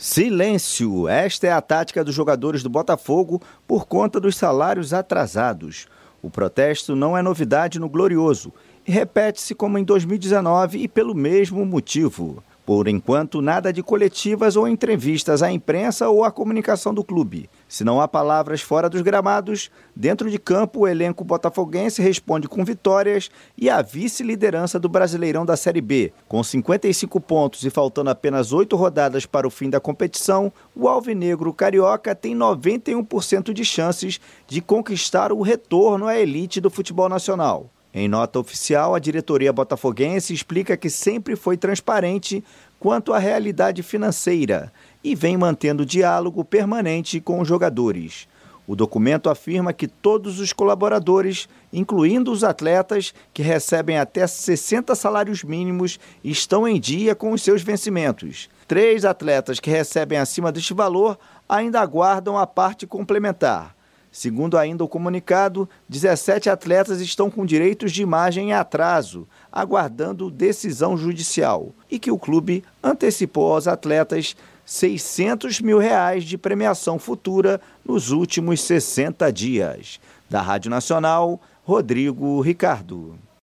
Silêncio! Esta é a tática dos jogadores do Botafogo por conta dos salários atrasados. O protesto não é novidade no Glorioso e repete-se como em 2019 e pelo mesmo motivo. Por enquanto, nada de coletivas ou entrevistas à imprensa ou à comunicação do clube. Se não há palavras fora dos gramados, dentro de campo o elenco botafoguense responde com vitórias e a vice-liderança do Brasileirão da Série B. Com 55 pontos e faltando apenas 8 rodadas para o fim da competição, o alvinegro carioca tem 91% de chances de conquistar o retorno à elite do futebol nacional. Em nota oficial, a diretoria botafoguense explica que sempre foi transparente quanto à realidade financeira e vem mantendo diálogo permanente com os jogadores. O documento afirma que todos os colaboradores, incluindo os atletas, que recebem até 60 salários mínimos, estão em dia com os seus vencimentos. 3 atletas que recebem acima deste valor ainda aguardam a parte complementar. Segundo ainda o comunicado, 17 atletas estão com direitos de imagem em atraso, aguardando decisão judicial, e que o clube antecipou aos atletas R$600 mil de premiação futura nos últimos 60 dias. Da Rádio Nacional, Rodrigo Ricardo.